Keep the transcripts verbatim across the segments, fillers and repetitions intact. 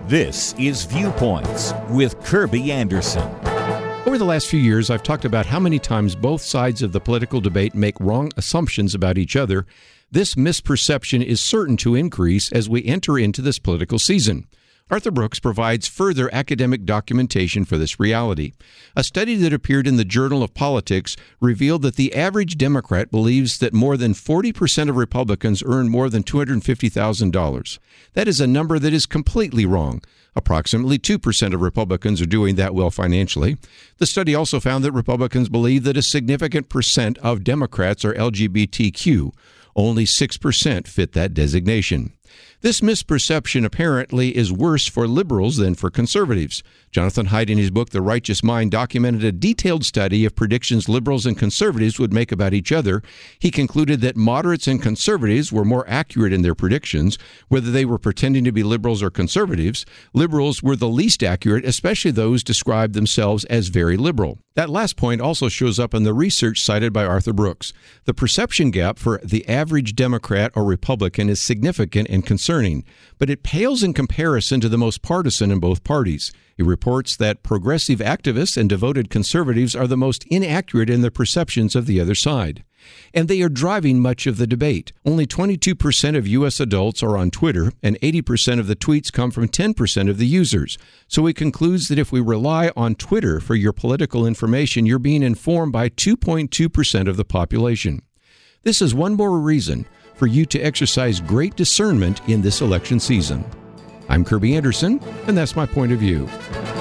This is Viewpoints with Kirby Anderson. Over the last few years, I've talked about how many times both sides of the political debate make wrong assumptions about each other. This misperception is certain to increase as we enter into this political season. Arthur Brooks provides further academic documentation for this reality. A study that appeared in the Journal of Politics revealed that the average Democrat believes that more than forty percent of Republicans earn more than two hundred fifty thousand dollars. That is a number that is completely wrong. Approximately two percent of Republicans are doing that well financially. The study also found that Republicans believe that a significant percent of Democrats are L G B T Q. Only six percent fit that designation. This misperception apparently is worse for liberals than for conservatives. Jonathan Haidt, in his book, The Righteous Mind, documented a detailed study of predictions liberals and conservatives would make about each other. He concluded that moderates and conservatives were more accurate in their predictions, whether they were pretending to be liberals or conservatives. Liberals were the least accurate, especially those described themselves as very liberal. That last point also shows up in the research cited by Arthur Brooks. The perception gap for the average Democrat or Republican is significant and concerning, but it pales in comparison to the most partisan in both parties. He reports that progressive activists and devoted conservatives are the most inaccurate in their perceptions of the other side. And they are driving much of the debate. Only twenty-two percent of U S adults are on Twitter, and eighty percent of the tweets come from ten percent of the users. So he concludes that if we rely on Twitter for your political information, you're being informed by two point two percent of the population. This is one more reason for you to exercise great discernment in this election season. I'm Kirby Anderson, and that's my point of view.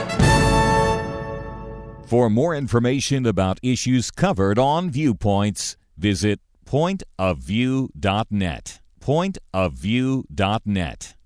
For more information about issues covered on Viewpoints, visit point of view dot net. point of view dot net.